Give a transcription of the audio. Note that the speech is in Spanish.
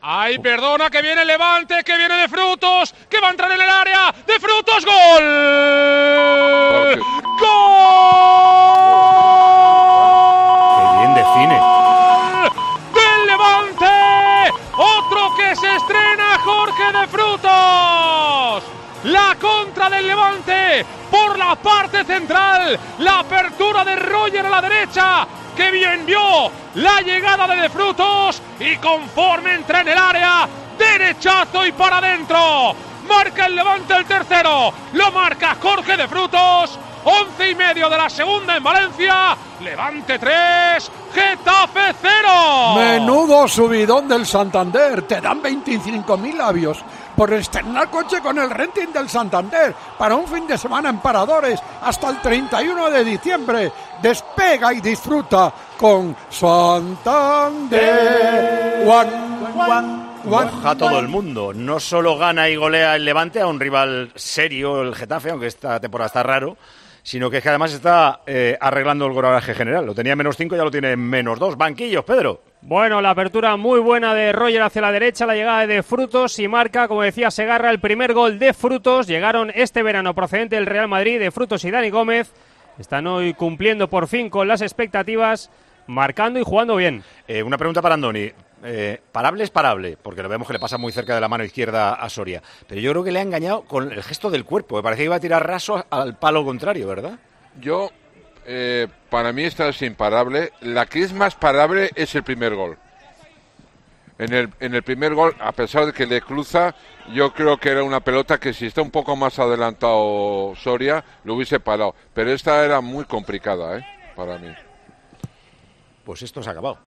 Ay, perdona, que viene el Levante, que viene de Frutos, que va a entrar en el área, de Frutos, ¡gol! ¡Gol! ¡Qué bien define! ¡Del Levante! ¡Otro que se estrena, Jorge de Frutos! La contra del Levante por la parte central, la apertura de Roger a la derecha, que bien vio la llegada de Frutos y conforme entra en el área, derechazo y para adentro. Marca el Levante el tercero, lo marca Jorge de Frutos. 11:30 de la segunda en Valencia. Levante 3, Getafe 0. Menudo subidón del Santander. Te dan 25.000 labios por estrenar coche con el renting del Santander para un fin de semana en Paradores hasta el 31 de diciembre. Despega y disfruta con Santander. Moja todo el mundo. No solo gana y golea el Levante a un rival serio, el Getafe, aunque esta temporada está raro, sino que es que además está arreglando el goleaje general. Lo tenía -5, ya lo tiene -2. Banquillos, Pedro. Bueno, la apertura muy buena de Roger hacia la derecha, la llegada de Frutos y marca, como decía Segarra, el primer gol de Frutos. Llegaron este verano procedente del Real Madrid, de Frutos y Dani Gómez. Están hoy cumpliendo por fin con las expectativas, marcando y jugando bien. Una pregunta para Andoni. Parable es parable, porque lo vemos que le pasa muy cerca de la mano izquierda a Soria. Pero yo creo que le ha engañado con el gesto del cuerpo. Me parece que iba a tirar raso al palo contrario, ¿verdad? Para mí esta es imparable. La que es más parable es el primer gol. En el primer gol, a pesar de que le cruza, yo creo que era una pelota que si está un poco más adelantado Soria, lo hubiese parado. Pero esta era muy complicada, para mí. Pues esto se ha acabado.